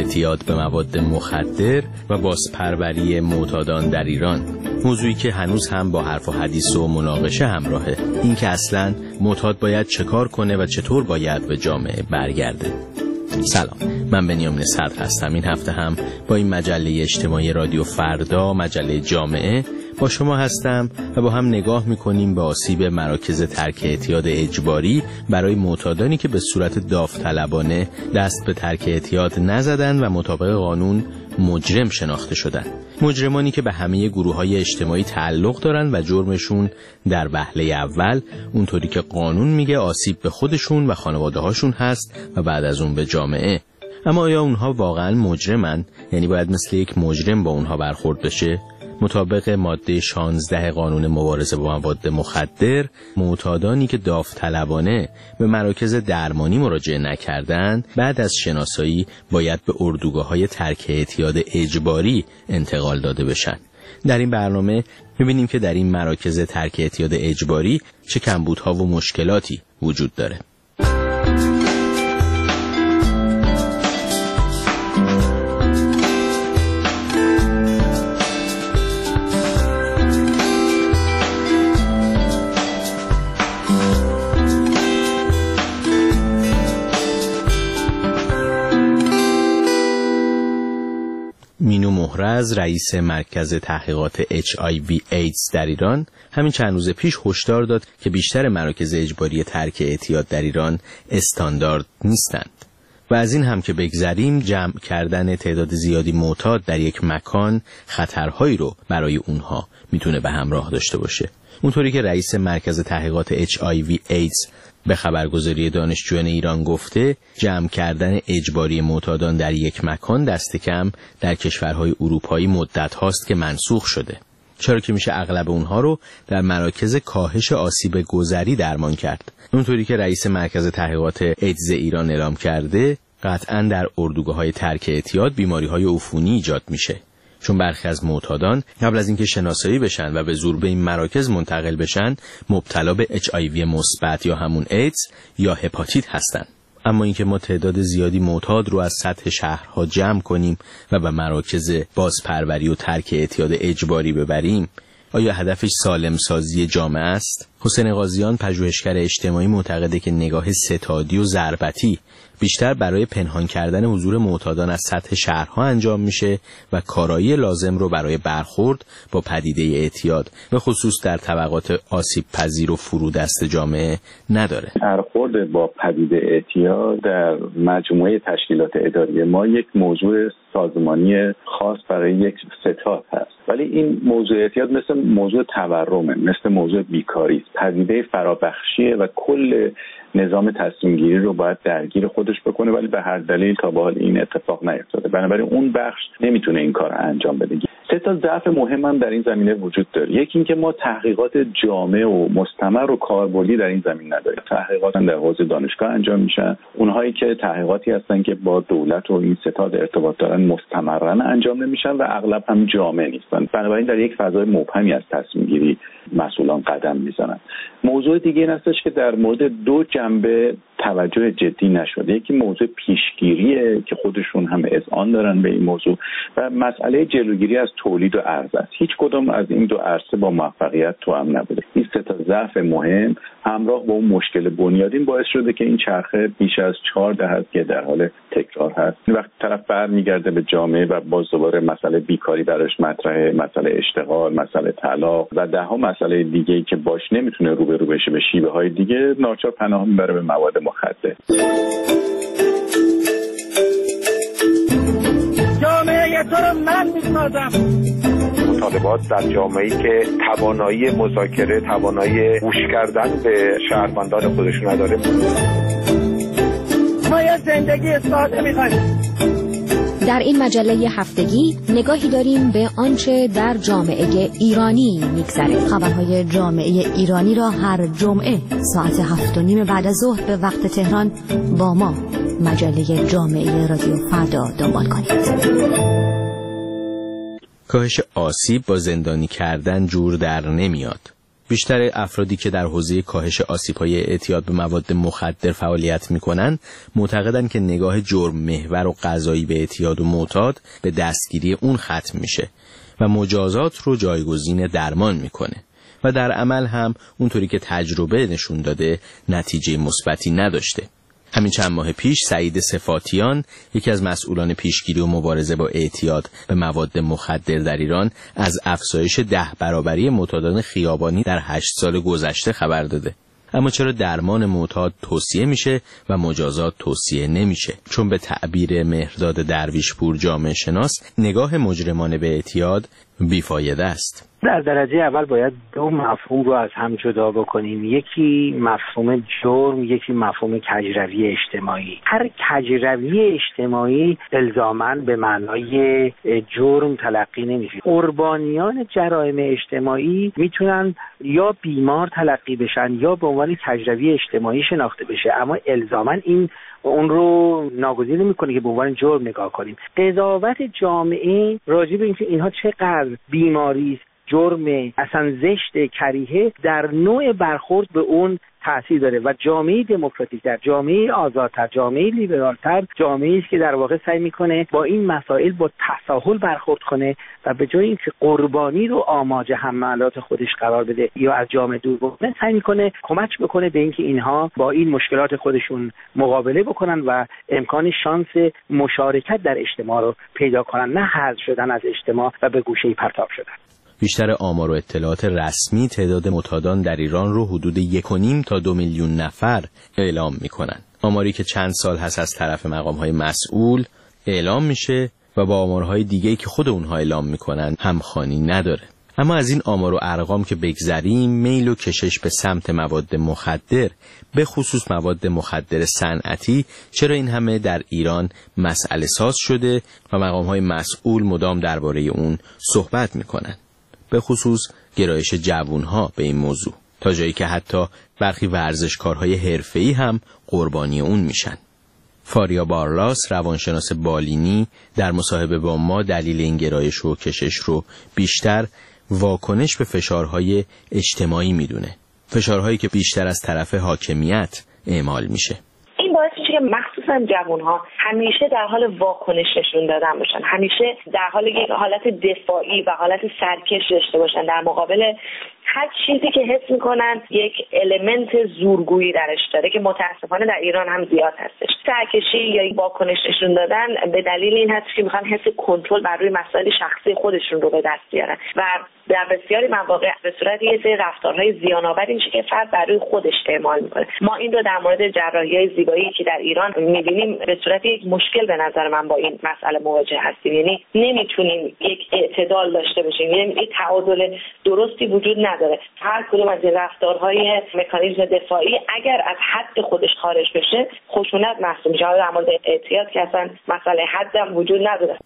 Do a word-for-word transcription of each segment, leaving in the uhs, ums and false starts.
اعتیاد به مواد مخدر و بازپروری معتادان در ایران، موضوعی که هنوز هم با حرف و حدیث و مناقشه همراهه. این که اصلاً معتاد باید چه کار کنه و چطور باید به جامعه برگرده. سلام، من بنیامین صدر هستم. این هفته هم با این مجله اجتماعی رادیو فردا، مجله جامعه، با شما هستم و با هم نگاه میکنیم به آسیب مراکز ترک اعتیاد اجباری برای معتادانی که به صورت داوطلبانه دست به ترک اعتیاد نزدن و مطابق قانون مجرم شناخته شدن. مجرمانی که به همه گروه‌های اجتماعی تعلق دارن و جرمشون در وهله اول اونطوری که قانون میگه آسیب به خودشون و خانواده‌هاشون هست و بعد از اون به جامعه. اما آیا اونها واقعاً مجرمن؟ یعنی باید مثل یک مجرم با اونها برخورد بشه؟ مطابق ماده شانزده قانون مبارزه با مواد مخدر، معتادانی که داوطلبانه به مراکز درمانی مراجعه نکردند، بعد از شناسایی باید به اردوگاه‌های ترک اعتیاد اجباری انتقال داده بشن. در این برنامه می‌بینیم که در این مراکز ترک اعتیاد اجباری چه کمبودها و مشکلاتی وجود داره. مینو محرز، رئیس مرکز تحقیقات اچ آی وی ایدز در ایران، همین چند روز پیش هشدار داد که بیشتر مراکز اجباری ترک اعتیاد در ایران استاندارد نیستند. و از این هم که بگذریم، جمع کردن تعداد زیادی معتاد در یک مکان خطرهایی رو برای اونها میتونه به همراه داشته باشه. اونطوری که رئیس مرکز تحقیقات اچ آی وی ایدز به خبرگزاری دانشجویان ایران گفته، جمع کردن اجباری معتادان در یک مکان دست کم در کشورهای اروپایی مدت هاست که منسوخ شده، چرا که میشه اغلب اونها رو در مراکز کاهش آسیب گذری درمان کرد. اونطوری که رئیس مرکز تحقیقات ایدز ایران اعلام کرده، قطعاً در اردوگاه‌های ترک اعتیاد بیماری‌های عفونی ایجاد میشه، چون برخی از معتادان قبل از اینکه شناسایی بشن و به زور به این مراکز منتقل بشن مبتلا به اچ آی وی مثبت یا همون ایدز یا هپاتیت هستن. اما اینکه ما تعداد زیادی معتاد رو از سطح شهرها جمع کنیم و به مراکز بازپروری و ترک اعتیاد اجباری ببریم، آیا هدفش سالم سازی جامعه است؟ حسین قاضیان، پژوهشگر اجتماعی، معتقده که نگاه ستادی و ضربتی بیشتر برای پنهان کردن حضور معتادان از سطح شهرها انجام میشه و کارایی لازم رو برای برخورد با پدیده اعتیاد به خصوص در طبقات آسیب پذیر و فرودست جامعه نداره. برخورد با پدیده اعتیاد در مجموعه تشکیلات اداری ما یک موضوع سازمانی خاص برای یک ستاد هست، ولی این موضوع اعتیاد مثل موضوع تورمه، مثل موضوع بیکاری، پدیده فرابخشیه و کل نظام تصمیم گیری رو باید درگیر خودش بکنه، ولی به هر دلیل تا به حال این اتفاق نیفتاده. بنابراین اون بخش نمیتونه این کار انجام بده. سه تا ضعف مهم هم در این زمینه وجود داره. یکی این که ما تحقیقات جامع و مستمر و کاربردی در این زمین نداریم. تحقیقات در حوزه دانشگاه انجام میشن، اونهایی که تحقیقاتی هستن که با دولت و این ستاد ارتباط دارن مستمرا انجام نمیشن و اغلب هم جامع نیستن. بنابراین در یک فضای مبهمی از تصمیم گیری مسئولان قدم میزنن. موضوع دیگه این هستش که در مورد دو جنبه توجه جدی نشده. یکی موضوع پیشگیریه که خودشون هم اذعان دارن به این موضوع و مسئله جلوگیری از تولید و عرضه است. هیچ کدوم از این دو عرصه با موفقیت توأم نبوده. این سه تا ضعف مهم همراه با اون مشکل بنیادین باعث شده که این چرخه بیش از چهار دهه که در حال تکرار هست. وقتی طرف برمیگرده به جامعه و باز دوباره مسئله بیکاری براش مطرحه، مسئله اشتغال، مسئله طلاق و ده ها مسئله دیگه‌ای که باش نمیتونه روبرو بشه به شیوه‌های دیگه، ناچار پناه میبره به مواد مخدر. جامعه تو رو من میسازم. مطالبات در جامعه‌ای که توانایی مذاکره، توانایی گوش کردن به شهروندان خودشون نداره. ما یه زندگی ساده می‌خوایم. در این مجله هفتگی نگاهی داریم به آنچه در جامعه ایرانی میگذره. خبرهای جامعه ایرانی را هر جمعه ساعت هفت و نیم بعد از ظهر به وقت تهران با ما مجله جامعه رادیو فردا دنبال کنید. کاهش آسیب با زندانی کردن جور در نمیاد. بیشتر افرادی که در حوزه کاهش آسیب‌های اعتیاد به مواد مخدر فعالیت می‌کنند معتقدند که نگاه جرم محور و قضایی به اعتیاد و معتاد به دستگیری اون ختم میشه و مجازات رو جایگزین درمان میکنه و در عمل هم اونطوری که تجربه نشون داده نتیجه مثبتی نداشته. همین چند ماه پیش سعید صفاتیان، یکی از مسئولان پیشگیری و مبارزه با اعتیاد به مواد مخدر در ایران، از افزایش ده برابری معتادان خیابانی در هشت سال گذشته خبر داده. اما چرا درمان معتاد توصیه میشه و مجازات توصیه نمیشه؟ چون به تعبیر مهرداد درویشپور جامعه شناس، نگاه مجرمانه به اعتیاد بیفایده است. در درجه اول باید دو مفهوم رو از هم جدا بکنیم. یکی مفهوم جرم، یکی مفهوم کجروی اجتماعی. هر کجروی اجتماعی الزاماً به معنای جرم تلقی نمیشه. قربانیان جرایم اجتماعی میتونن یا بیمار تلقی بشن یا به عنوان کجروی اجتماعی شناخته بشه، اما الزاماً این اون رو ناگزیر نمی‌کنه که به عنوان جرم نگاه کنیم. قضاوت جامعه راجع به اینکه اینها چقدر بیماری است، جرم، اصلا زشت، کریهه، در نوع برخورد به اون تأثیر داره و جامعه دموکراتیک‌تر، جامعه آزادتر، جامعه لیبرالتر جامعه‌ای است که در واقع سعی میکنه با این مسائل با تساهل برخورد کنه و به جای اینکه قربانی رو آماج حملات خودش قرار بده یا از جامعه دور بکنه، سعی میکنه کمک بکنه به اینکه اینها با این مشکلات خودشون مقابله بکنن و امکان شانس مشارکت در اجتماع رو پیدا کنن، نه حذف شدن از اجتماع و به گوشه‌ای پرتاب شدن. بیشتر آمار و اطلاعات رسمی تعداد معتادان در ایران رو حدود یک و نیم تا دو میلیون نفر اعلام میکنن. آماری که چند سال هست از طرف مقام‌های مسئول اعلام میشه و با آمارهای دیگه‌ای که خود اونها اعلام میکنن همخوانی نداره. اما از این آمار و ارقام که بگذریم، میل و کشش به سمت مواد مخدر، به خصوص مواد مخدر صنعتی، چرا این همه در ایران مسئله ساز شده و مقام‌های مسئول مدام درباره اون صحبت میکنن؟ به خصوص گرایش جوانها به این موضوع، تا جایی که حتی برخی ورزشکارهای حرفه‌ای هم قربانی اون میشن. فاریا بارلاس، روانشناس بالینی، در مصاحبه با ما دلیل این گرایش و کشش رو بیشتر واکنش به فشارهای اجتماعی میدونه، فشارهایی که بیشتر از طرف حاکمیت اعمال میشه. این باعث میشه که مخصوصا جوانها همیشه در حال واکنش نشون دادن باشن، همیشه در حال یک حالت دفاعی و حالت سرکش داشته باشن در مقابل هر چیزی که حس میکنن یک المنت زورگویی درش داره که متاسفانه در ایران هم زیاد هستش. سرکشی یا واکنش نشون دادن به دلیل این هست که میخوان حس کنترل بر روی مسائل شخصی خودشون رو به دست بیارن و در بسیاری مواقع به صورت یه سری رفتارهای زیان‌آور میشه که فرد بر روی خودش اعمال میکنه. ما این رو در مورد جراحی‌های زیبایی که در ایران میبینیم به صورت یک مشکل به نظر من با این مسئله مواجه هستیم. یعنی نمیتونیم یک اعتدال داشته باشیم، یعنی یک تعادل درستی وجود نداره. هر کدوم از این رفتارهای مکانیزم دفاعی اگر از حد خودش خارج بشه خشونت محسوب میشه. در مورد اعتیاد که اصلا مسئله حد هم وجود نداره.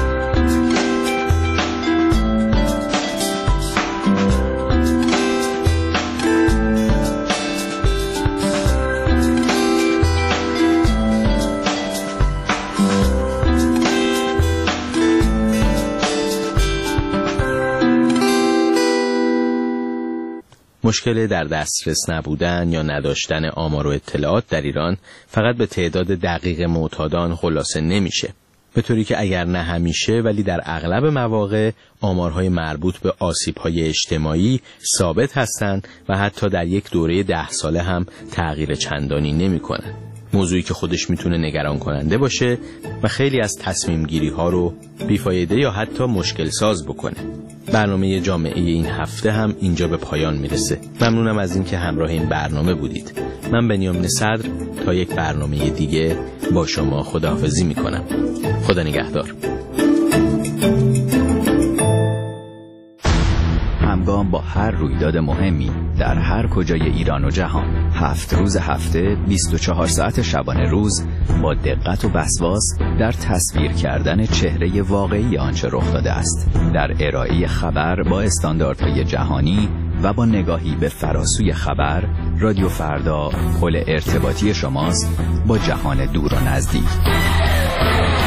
مشکل در دسترس نبودن یا نداشتن آمار و اطلاعات در ایران فقط به تعداد دقیق معتادان خلاصه نمیشه، به طوری که اگر نه همیشه ولی در اغلب مواقع آمارهای مربوط به آسیب‌های اجتماعی ثابت هستند و حتی در یک دوره ده ساله هم تغییر چندانی نمی‌کنند. موضوعی که خودش میتونه نگران کننده باشه و خیلی از تصمیم گیری ها رو بیفایده یا حتی مشکل ساز بکنه. برنامه جامعه این هفته هم اینجا به پایان میرسه. ممنونم از این که همراه این برنامه بودید. من بنیامین صدر تا یک برنامه دیگه با شما خداحافظی میکنم. خدا نگهدار. همگام با هر رویداد مهمی در هر کجای ایران و جهان، هفت روز هفته، بیست و چهار ساعت شبانه روز، با دقت و وسواس در تصویر کردن چهره واقعی آنچه رخ داده است، در ارائه خبر با استانداردهای جهانی و با نگاهی به فراسوی خبر، رادیو فردا پل ارتباطی شماست با جهان دور و نزدیک.